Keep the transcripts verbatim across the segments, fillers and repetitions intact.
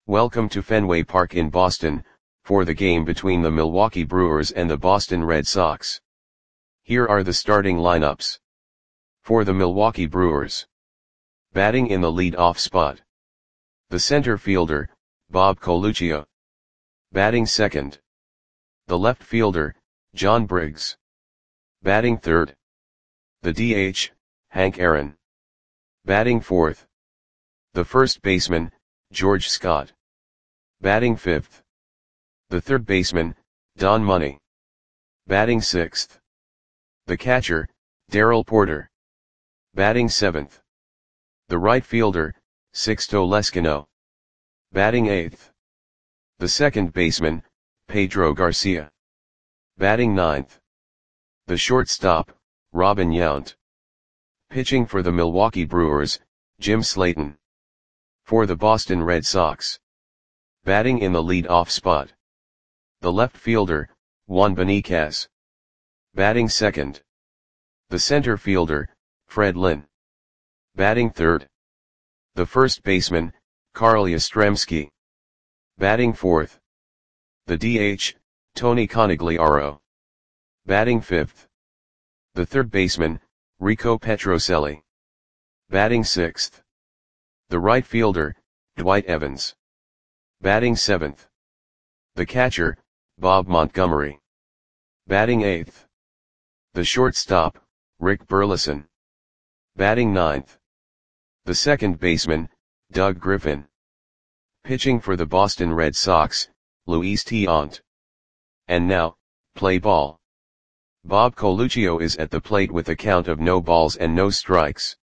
Welcome to Fenway Park in Boston, for the game between the Milwaukee Brewers and the Boston Red Sox. Here are the starting lineups. For the Milwaukee Brewers. Batting in the lead-off spot. The center fielder, Bob Coluccio. Batting second. The left fielder, John Briggs. Batting third. The D H, Hank Aaron. Batting fourth. The first baseman, George Scott. Batting fifth. The third baseman, Don Money. Batting sixth. The catcher, Darrell Porter. Batting seventh. The right fielder, Sixto Leskino. Batting eighth. The second baseman, Pedro Garcia. Batting ninth. The shortstop, Robin Yount. Pitching for the Milwaukee Brewers, Jim Slayton. For the Boston Red Sox. Batting in the lead-off spot. The left fielder, Juan Beniquez. Batting second. The center fielder, Fred Lynn. Batting third. The first baseman, Carl Yastrzemski. Batting fourth. The D H, Tony Conigliaro. Batting fifth. The third baseman, Rico Petrocelli. Batting sixth. The right fielder, Dwight Evans. Batting seventh. The catcher, Bob Montgomery. Batting eighth. The shortstop, Rick Burleson. Batting ninth. The second baseman, Doug Griffin. Pitching for the Boston Red Sox, Luis Tiant. And now, play ball. Bob Coluccio is at the plate with a count of no balls and no strikes.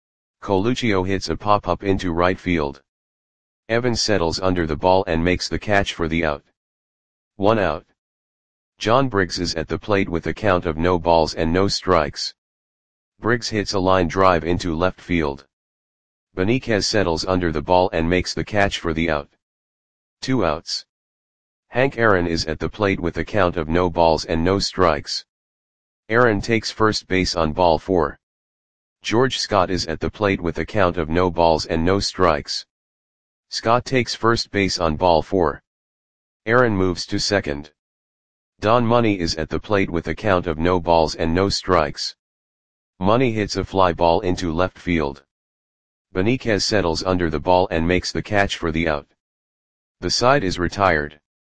Coluccio hits a pop-up into right field. Evans settles under the ball and makes the catch for the out. One out. John Briggs is at the plate with a count of no balls and no strikes. Briggs hits a line drive into left field. Beniquez settles under the ball and makes the catch for the out. Two outs. Hank Aaron is at the plate with a count of no balls and no strikes. Aaron takes first base on ball four. George Scott is at the plate with a count of no balls and no strikes. Scott takes first base on ball four. Aaron moves to second. Don Money is at the plate with a count of no balls and no strikes. Money hits a fly ball into left field. Beniquez settles under the ball and makes the catch for the out. The side is retired.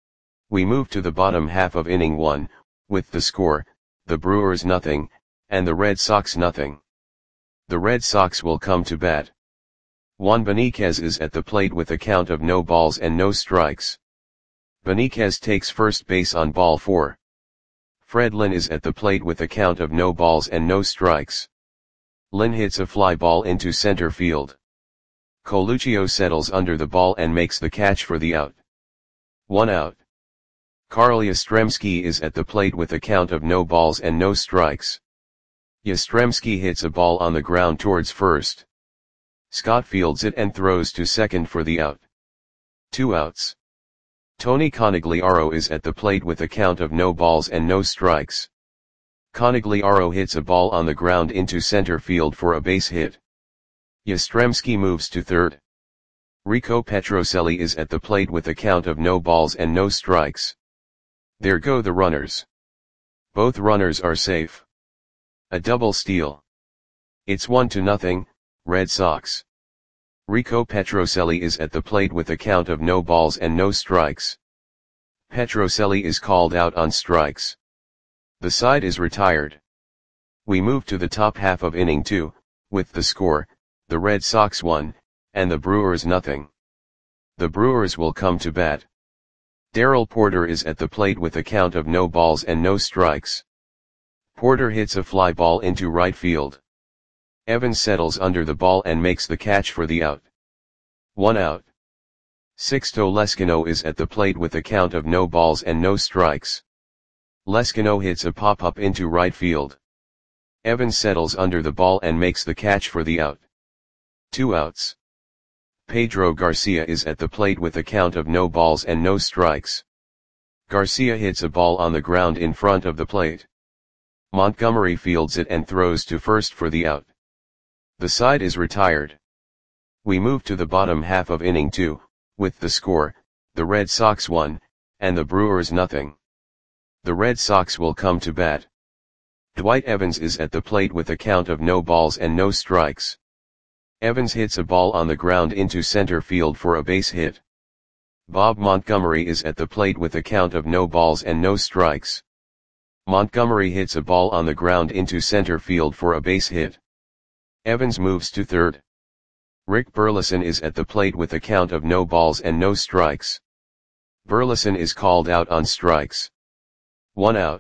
We move to the bottom half of inning one, with the score, the Brewers nothing, and the Red Sox nothing. The Red Sox will come to bat. Juan Beniquez is at the plate with a count of no balls and no strikes. Beniquez takes first base on ball four. Fred Lynn is at the plate with a count of no balls and no strikes. Lynn hits a fly ball into center field. Coluccio settles under the ball and makes the catch for the out. One out. Carl Yastrzemski is at the plate with a count of no balls and no strikes. Yastrzemski hits a ball on the ground towards first. Scott fields it and throws to second for the out. Two outs. Tony Conigliaro is at the plate with a count of no balls and no strikes. Conigliaro hits a ball on the ground into center field for a base hit. Yastrzemski moves to third. Rico Petrocelli is at the plate with a count of no balls and no strikes. There go the runners. Both runners are safe. A double steal. It's one to nothing, Red Sox. Rico Petrocelli is at the plate with a count of no balls and no strikes. Petrocelli is called out on strikes. The side is retired. We move to the top half of inning two, with the score, the Red Sox one, and the Brewers nothing. The Brewers will come to bat. Darrell Porter is at the plate with a count of no balls and no strikes. Porter hits a fly ball into right field. Evans settles under the ball and makes the catch for the out. One out. Sixto Leskino is at the plate with a count of no balls and no strikes. Leskino hits a pop-up into right field. Evans settles under the ball and makes the catch for the out. Two outs. Pedro Garcia is at the plate with a count of no balls and no strikes. Garcia hits a ball on the ground in front of the plate. Montgomery fields it and throws to first for the out. The side is retired. We move to the bottom half of inning two, with the score, the Red Sox one, and the Brewers nothing. The Red Sox will come to bat. Dwight Evans is at the plate with a count of no balls and no strikes. Evans hits a ball on the ground into center field for a base hit. Bob Montgomery is at the plate with a count of no balls and no strikes. Montgomery hits a ball on the ground into center field for a base hit. Evans moves to third. Rick Burleson is at the plate with a count of no balls and no strikes. Burleson is called out on strikes. One out.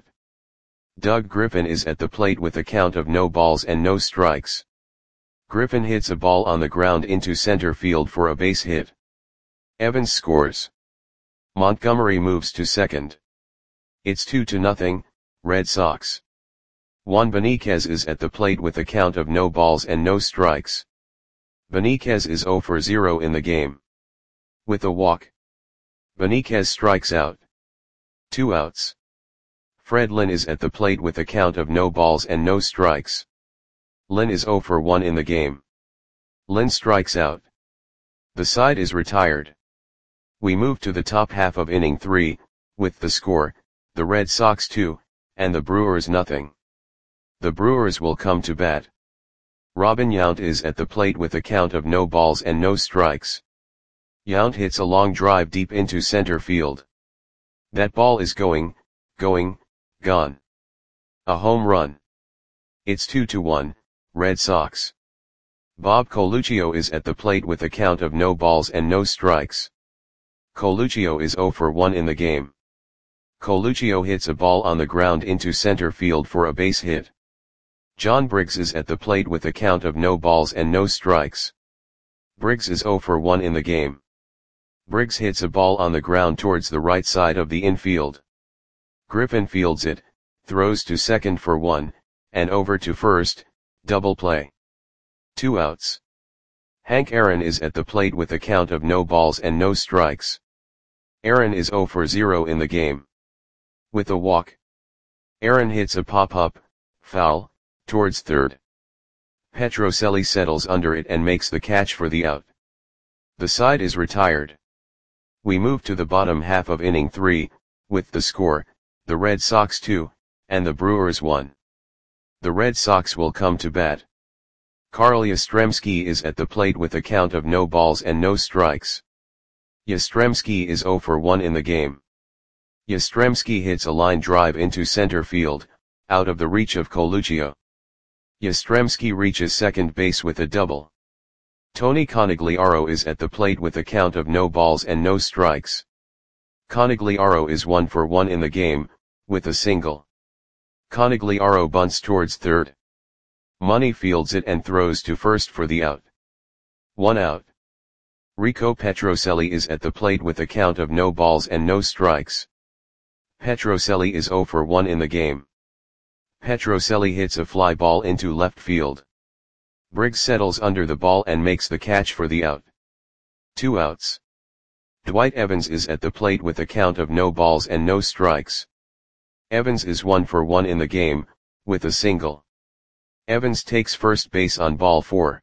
Doug Griffin is at the plate with a count of no balls and no strikes. Griffin hits a ball on the ground into center field for a base hit. Evans scores. Montgomery moves to second. It's two to nothing, Red Sox. Juan Beniquez is at the plate with a count of no balls and no strikes. Beniquez is zero for zero in the game. With a walk. Beniquez strikes out. Two outs. Fred Lynn is at the plate with a count of no balls and no strikes. Lynn is zero for one in the game. Lynn strikes out. The side is retired. We move to the top half of inning three, with the score, the Red Sox two, and the Brewers nothing. The Brewers will come to bat. Robin Yount is at the plate with a count of no balls and no strikes. Yount hits a long drive deep into center field. That ball is going, going, gone. A home run. It's two to one, Red Sox. Bob Coluccio is at the plate with a count of no balls and no strikes. Coluccio is zero for one in the game. Coluccio hits a ball on the ground into center field for a base hit. John Briggs is at the plate with a count of no balls and no strikes. Briggs is zero for one in the game. Briggs hits a ball on the ground towards the right side of the infield. Griffin fields it, throws to second for one, and over to first, double play. Two outs. Hank Aaron is at the plate with a count of no balls and no strikes. Aaron is zero for zero in the game. With a walk. Aaron hits a pop-up, foul, towards third. Petrocelli settles under it and makes the catch for the out. The side is retired. We move to the bottom half of inning three, with the score, the Red Sox two, and the Brewers one. The Red Sox will come to bat. Carl Yastrzemski is at the plate with a count of no balls and no strikes. Yastrzemski is zero for one in the game. Yastrzemski hits a line drive into center field, out of the reach of Coluccio. Yastrzemski reaches second base with a double. Tony Conigliaro is at the plate with a count of no balls and no strikes. Conigliaro is one for one in the game, with a single. Conigliaro bunts towards third. Money fields it and throws to first for the out. One out. Rico Petrocelli is at the plate with a count of no balls and no strikes. Petrocelli is zero for one in the game. Petrocelli hits a fly ball into left field. Briggs settles under the ball and makes the catch for the out. Two outs. Dwight Evans is at the plate with a count of no balls and no strikes. Evans is one for one in the game, with a single. Evans takes first base on ball four.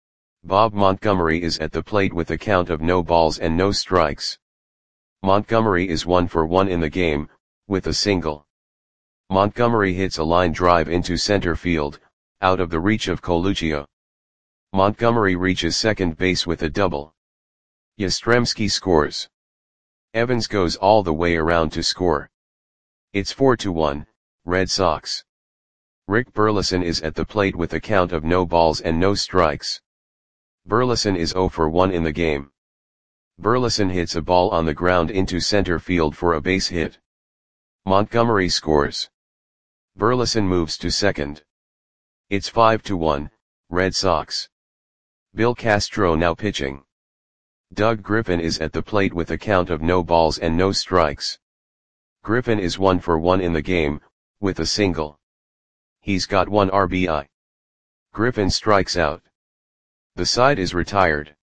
Bob Montgomery is at the plate with a count of no balls and no strikes. Montgomery is one for one in the game, with a single. Montgomery hits a line drive into center field, out of the reach of Coluccio. Montgomery reaches second base with a double. Yastrzemski scores. Evans goes all the way around to score. It's four to one, Red Sox. Rick Burleson is at the plate with a count of no balls and no strikes. Burleson is zero for one in the game. Burleson hits a ball on the ground into center field for a base hit. Montgomery scores. Burleson moves to second. It's five to one, Red Sox. Bill Castro now pitching. Doug Griffin is at the plate with a count of no balls and no strikes. Griffin is one for one in the game, with a single. He's got one R B I. Griffin strikes out. The side is retired.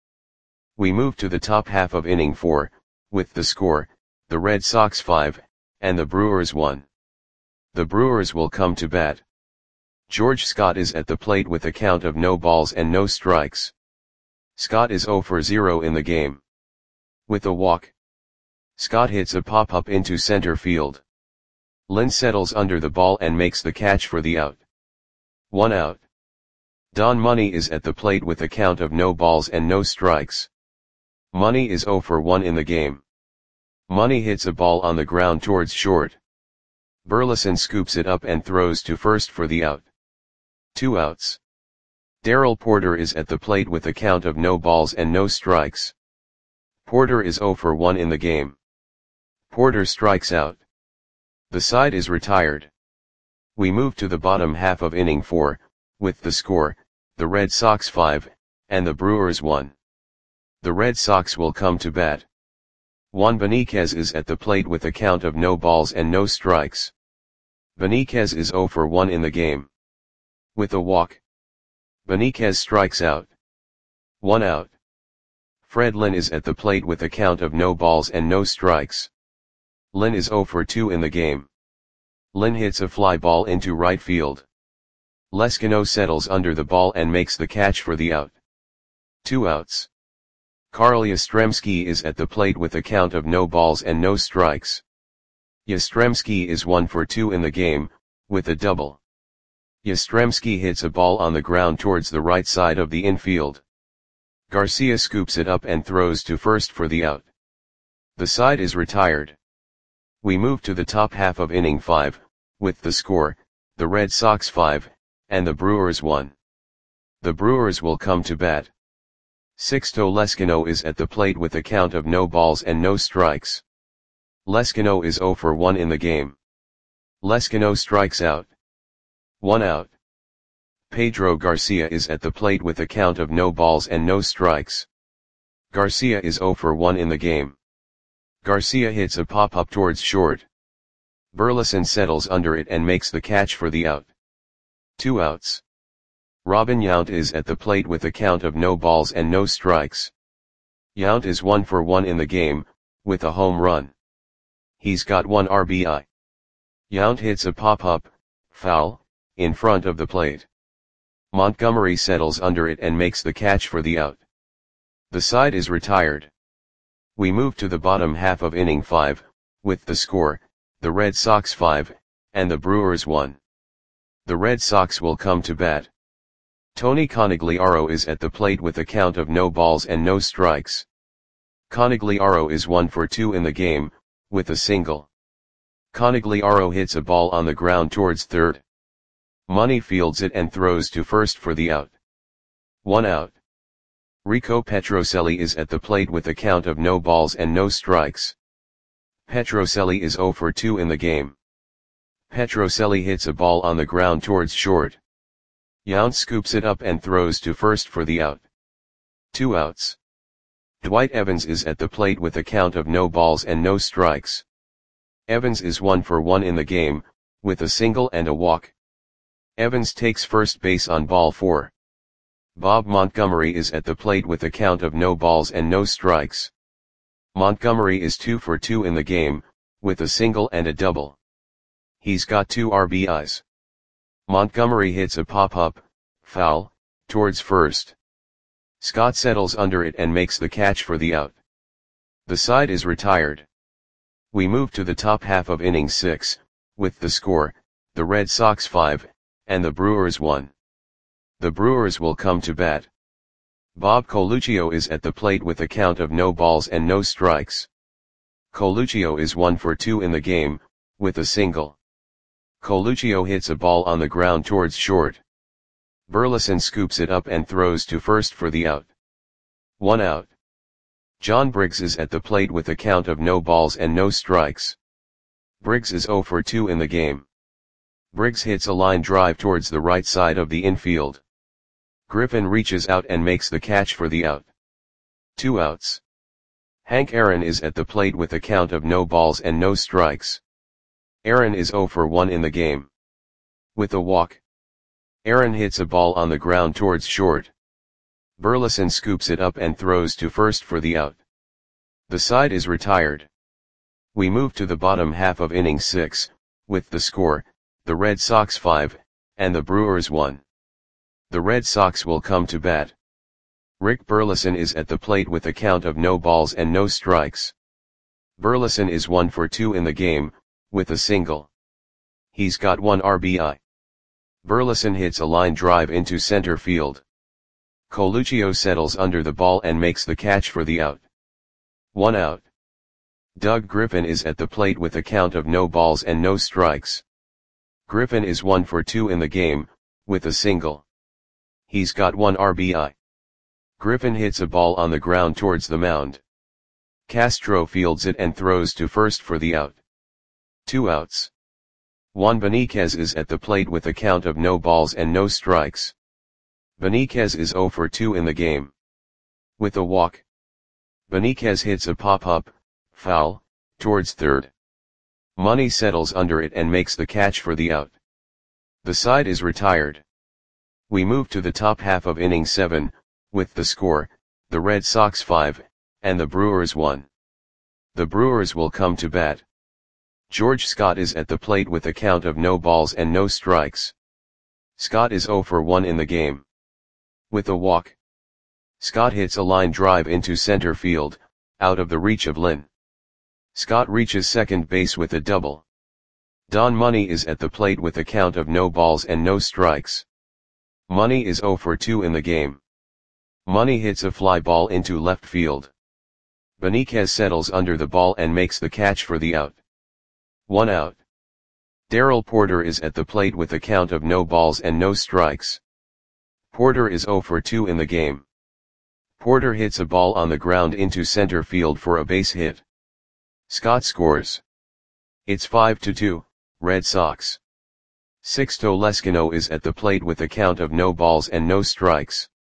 We move to the top half of inning four, with the score, the Red Sox five, and the Brewers one. The Brewers will come to bat. George Scott is at the plate with a count of no balls and no strikes. Scott is zero for zero in the game. With a walk, Scott hits a pop-up into center field. Lynn settles under the ball and makes the catch for the out. One out. Don Money is at the plate with a count of no balls and no strikes. Money is zero for one in the game. Money hits a ball on the ground towards short. Burleson scoops it up and throws to first for the out. Two outs. Darrell Porter is at the plate with a count of no balls and no strikes. Porter is zero for one in the game. Porter strikes out. The side is retired. We move to the bottom half of inning four, with the score, the Red Sox five, and the Brewers one. The Red Sox will come to bat. Juan Beniquez is at the plate with a count of no balls and no strikes. Beniquez is zero for one in the game. With a walk, Beniquez strikes out. One out. Fred Lynn is at the plate with a count of no balls and no strikes. Lynn is zero for two in the game. Lynn hits a fly ball into right field. Leskino settles under the ball and makes the catch for the out. Two outs. Carl Yastrzemski is at the plate with a count of no balls and no strikes. Yastrzemski is one for two in the game, with a double. Yastrzemski hits a ball on the ground towards the right side of the infield. Garcia scoops it up and throws to first for the out. The side is retired. We move to the top half of inning five, with the score, the Red Sox five, and the Brewers one. The Brewers will come to bat. Sixto Leskino is at the plate with a count of no balls and no strikes. Leskino is zero for one in the game. Leskino strikes out. One out. Pedro Garcia is at the plate with a count of no balls and no strikes. Garcia is zero for one in the game. Garcia hits a pop-up towards short. Burleson settles under it and makes the catch for the out. Two outs. Robin Yount is at the plate with a count of no balls and no strikes. Yount is one for one in the game, with a home run. He's got one R B I. Yount hits a pop-up, foul, in front of the plate. Montgomery settles under it and makes the catch for the out. The side is retired. We move to the bottom half of inning five, with the score, the Red Sox five, and the Brewers one. The Red Sox will come to bat. Tony Conigliaro is at the plate with a count of no balls and no strikes. Conigliaro is one for two in the game, with a single. Conigliaro hits a ball on the ground towards third. Money fields it and throws to first for the out. One out. Rico Petrocelli is at the plate with a count of no balls and no strikes. Petrocelli is zero for two in the game. Petrocelli hits a ball on the ground towards short. Yount scoops it up and throws to first for the out. Two outs. Dwight Evans is at the plate with a count of no balls and no strikes. Evans is one for one in the game, with a single and a walk. Evans takes first base on ball four. Bob Montgomery is at the plate with a count of no balls and no strikes. Montgomery is two for two in the game, with a single and a double. He's got two R B Is. Montgomery hits a pop-up, foul, towards first. Scott settles under it and makes the catch for the out. The side is retired. We move to the top half of inning six, with the score, the Red Sox five, and the Brewers one. The Brewers will come to bat. Bob Coluccio is at the plate with a count of no balls and no strikes. Coluccio is one for two in the game, with a single. Coluccio hits a ball on the ground towards short. Burleson scoops it up and throws to first for the out. One out. John Briggs is at the plate with a count of no balls and no strikes. Briggs is zero for two in the game. Briggs hits a line drive towards the right side of the infield. Griffin reaches out and makes the catch for the out. Two outs. Hank Aaron is at the plate with a count of no balls and no strikes. Aaron is zero for one in the game. With a walk, Aaron hits a ball on the ground towards short. Burleson scoops it up and throws to first for the out. The side is retired. We move to the bottom half of inning six, with the score, the Red Sox five, and the Brewers one. The Red Sox will come to bat. Rick Burleson is at the plate with a count of no balls and no strikes. Burleson is one for two in the game, with a single. He's got one R B I. Burleson hits a line drive into center field. Coluccio settles under the ball and makes the catch for the out. One out. Doug Griffin is at the plate with a count of no balls and no strikes. Griffin is one for two in the game, with a single. He's got one R B I. Griffin hits a ball on the ground towards the mound. Castro fields it and throws to first for the out. Two outs. Juan Beniquez is at the plate with a count of no balls and no strikes. Beniquez is zero for two in the game. With a walk. Beniquez hits a pop-up, foul, towards third. Money settles under it and makes the catch for the out. The side is retired. We move to the top half of inning seven, with the score, the Red Sox five, and the Brewers one. The Brewers will come to bat. George Scott is at the plate with a count of no balls and no strikes. Scott is zero for one in the game. With a walk. Scott hits a line drive into center field, out of the reach of Lynn. Scott reaches second base with a double. Don Money is at the plate with a count of no balls and no strikes. Money is zero for two in the game. Money hits a fly ball into left field. Beniquez settles under the ball and makes the catch for the out. One out. Darrell Porter is at the plate with a count of no balls and no strikes. Porter is zero for two in the game. Porter hits a ball on the ground into center field for a base hit. Scott scores. It's five to two, Red Sox. Sixto Lezcano is at the plate with a count of no balls and no strikes.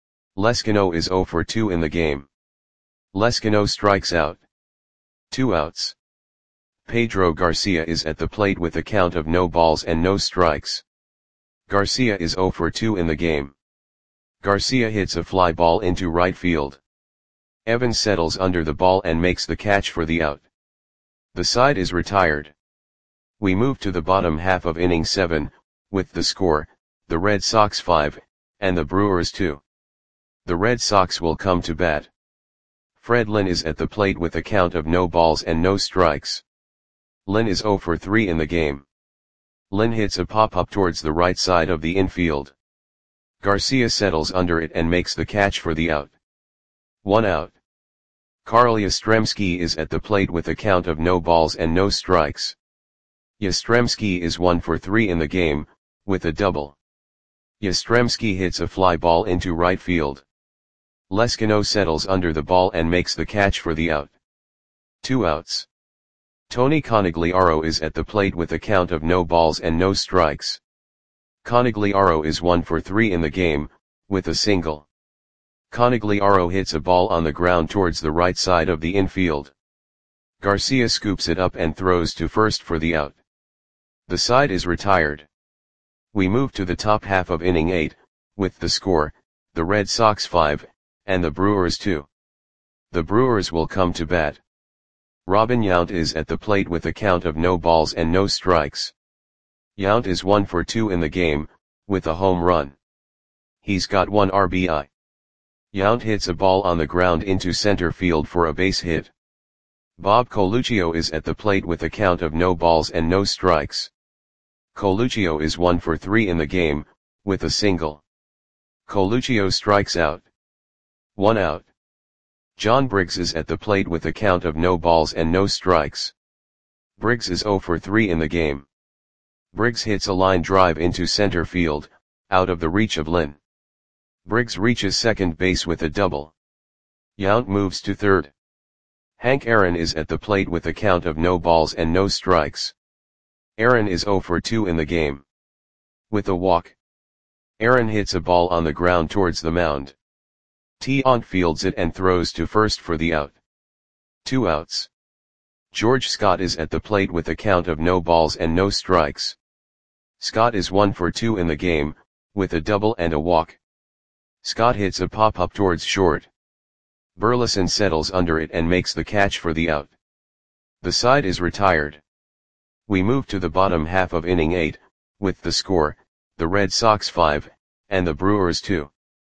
Lezcano is zero for two in the game. Lezcano strikes out. Two outs. Pedro Garcia is at the plate with a count of no balls and no strikes. Garcia is zero for two in the game. Garcia hits a fly ball into right field. Evans settles under the ball and makes the catch for the out. The side is retired. We move to the bottom half of inning seven, with the score, the Red Sox five, and the Brewers two. The Red Sox will come to bat. Fred Lynn is at the plate with a count of no balls and no strikes. Lynn is zero for three in the game. Lynn hits a pop-up towards the right side of the infield. Garcia settles under it and makes the catch for the out. One out. Carl Yastrzemski is at the plate with a count of no balls and no strikes. Yastrzemski is one for three in the game, with a double. Yastrzemski hits a fly ball into right field. Lezcano settles under the ball and makes the catch for the out. Two outs. Tony Conigliaro is at the plate with a count of no balls and no strikes. Conigliaro is one for three in the game, with a single. Conigliaro hits a ball on the ground towards the right side of the infield. Garcia scoops it up and throws to first for the out. The side is retired. We move to the top half of inning eight, with the score, the Red Sox five, and the Brewers two. The Brewers will come to bat. Robin Yount is at the plate with a count of no balls and no strikes. Yount is one for two in the game, with a home run. He's got one R B I. Yount hits a ball on the ground into center field for a base hit. Bob Coluccio is at the plate with a count of no balls and no strikes. Coluccio is one for three in the game, with a single. Coluccio strikes out. One out. John Briggs is at the plate with a count of no balls and no strikes. Briggs is zero for three in the game. Briggs hits a line drive into center field, out of the reach of Lynn. Briggs reaches second base with a double. Yount moves to third. Hank Aaron is at the plate with a count of no balls and no strikes. Aaron is zero for two in the game. With a walk. Aaron hits a ball on the ground towards the mound. Yount fields it and throws to first for the out. Two outs. George Scott is at the plate with a count of no balls and no strikes. Scott is one for two in the game, with a double and a walk. Scott hits a pop-up towards short. Burleson settles under it and makes the catch for the out. The side is retired. We move to the bottom half of inning eight, with the score, the Red Sox five, and the Brewers two.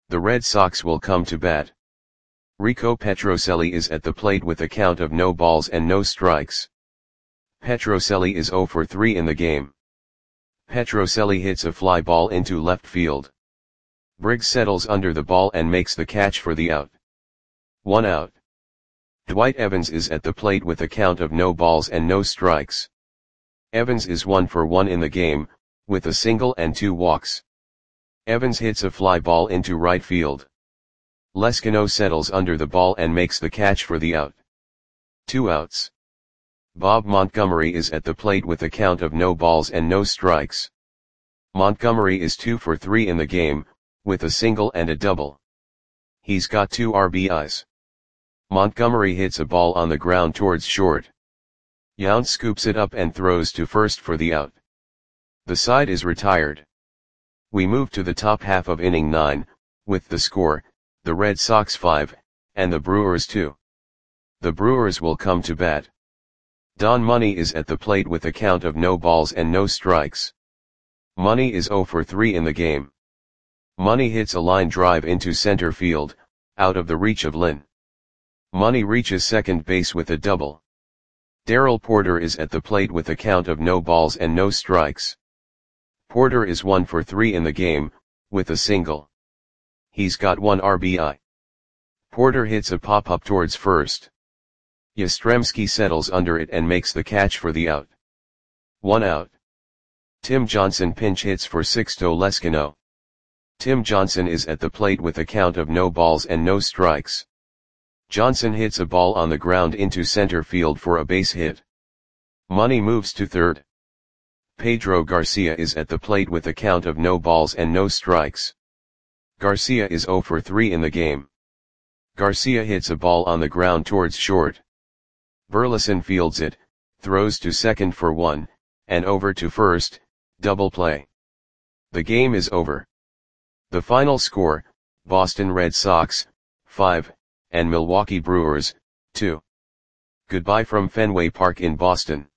The Red Sox will come to bat. Rico Petrocelli is at the plate with a count of no balls and no strikes. Petrocelli is zero for three in the game. Petrocelli hits a fly ball into left field. Briggs settles under the ball and makes the catch for the out. One out. Dwight Evans is at the plate with a count of no balls and no strikes. Evans is one for one in the game, with a single and two walks. Evans hits a fly ball into right field. Leskino settles under the ball and makes the catch for the out. Two outs. Bob Montgomery is at the plate with a count of no balls and no strikes. Montgomery is two for three in the game, with a single and a double. He's got two R B Is. Montgomery hits a ball on the ground towards short. Yount scoops it up and throws to first for the out. The side is retired. We move to the top half of inning nine, with the score, the Red Sox five, and the Brewers two. The Brewers will come to bat. Don Money is at the plate with a count of no balls and no strikes. Money is zero for three in the game. Money hits a line drive into center field, out of the reach of Lynn. Money reaches second base with a double. Darrell Porter is at the plate with a count of no balls and no strikes. Porter is one for three in the game, with a single. He's got one R B I. Porter hits a pop-up towards first. Yastrzemski settles under it and makes the catch for the out. One out. Tim Johnson pinch hits for Sixto Leskino. Tim Johnson is at the plate with a count of no balls and no strikes. Johnson hits a ball on the ground into center field for a base hit. Money moves to third. Pedro Garcia is at the plate with a count of no balls and no strikes. Garcia is zero for three in the game. Garcia hits a ball on the ground towards short. Burleson fields it, throws to second for one, and over to first, double play. The game is over. The final score, Boston Red Sox, five, and Milwaukee Brewers, two. Goodbye from Fenway Park in Boston.